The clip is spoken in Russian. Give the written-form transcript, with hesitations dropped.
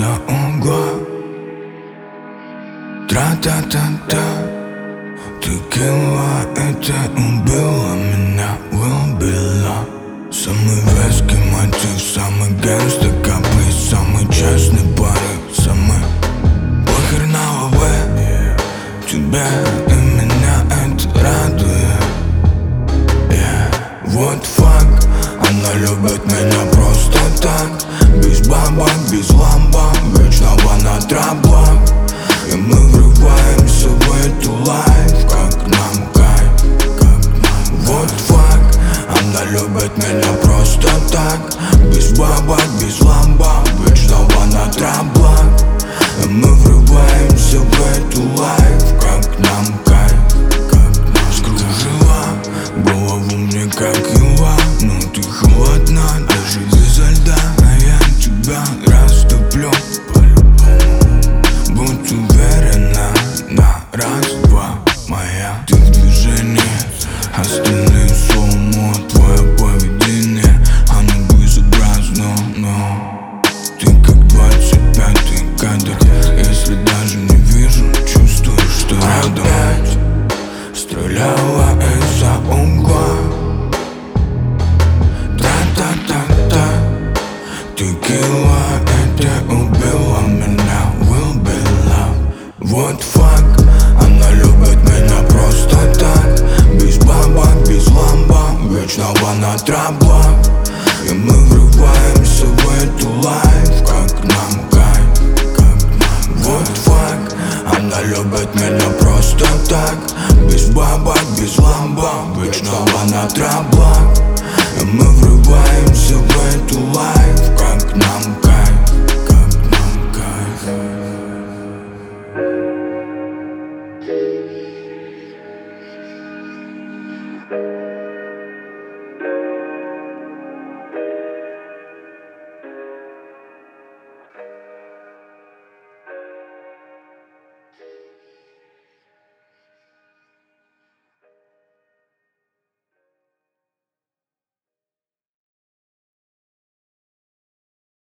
из-за угла. Тра-та-та-та, текила, это убила меня, выбила. Самый вязкий мотив, самый гангста каприз, самый честный порыв, самый похер на лаве. Тебя и меня это радует. Вот факт, она любит меня просто так, без бабок, без ламбок, вечного на траблах. И мы врываемся в эту лайф, как нам кайф, как нам. Вот факт, она любит меня просто так, без бабок, без ламбок, вечного на траблах. И мы врываемся в эту лайф, как нам кайф, как нам. Скружила голову мне как юла, но ты холодна, даже без льда. А я тебя растоплю по-любому. Будь уверена на раз-два, моя. Ты в движении, остальные слоумо. Твое поведение, оно безобразно, но ты как 25-й кадр. Если даже не вижу, чувствую, что рядом. Опять стреляла из-за угла. Тра-та-та-та, текила, это убила меня, выбила. Вот факт, она любит меня просто так, без бабок, без ламбок, вечного на траблах. И мы врываемся в эту лайф, как нам кайф, как нам. Вот факт, она любит меня просто так, без бабок, без ламбок, вечного на траблах. И мы врываемся в эту лайф, как нам кайф, как нам кайф.